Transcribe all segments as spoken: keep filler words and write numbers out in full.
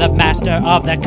the master of the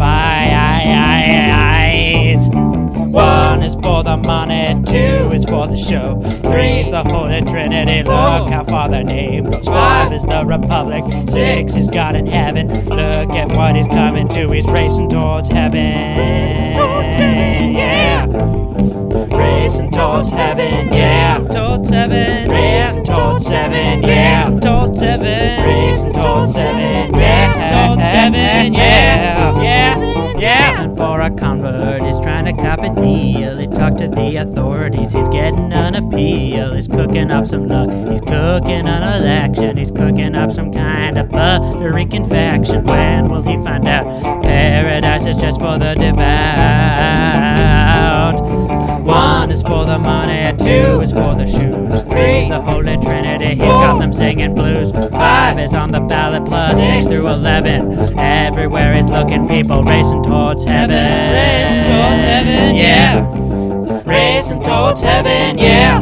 compromise. One is for the money, two is for the show, three is the Holy Trinity, look how far their name goes. Five is the Republic, six is God in heaven, look at what he's coming to, he's racing towards heaven. Yeah. Racing towards heaven, yeah. Towards heaven, racing towards heaven, yeah. Towards heaven, racing towards heaven, yeah. Towards heaven, yeah, yeah, yeah. And for a convert, he's trying to cop a deal. He talked to the authorities, he's getting an appeal. He's cooking up some luck, he's cooking an election. He's cooking up some kind of buttery confection. When will he find out? Paradise is just for the devout. One is for the money, two is for the shoes, three is the Holy Trinity, he's got them singing blues. Five is on the ballot, plus six through eleven. Everywhere he's looking, people racing towards heaven. Racing towards heaven, yeah. Racing towards heaven, yeah.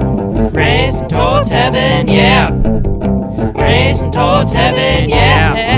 Racing towards heaven, yeah. Racing towards heaven, yeah.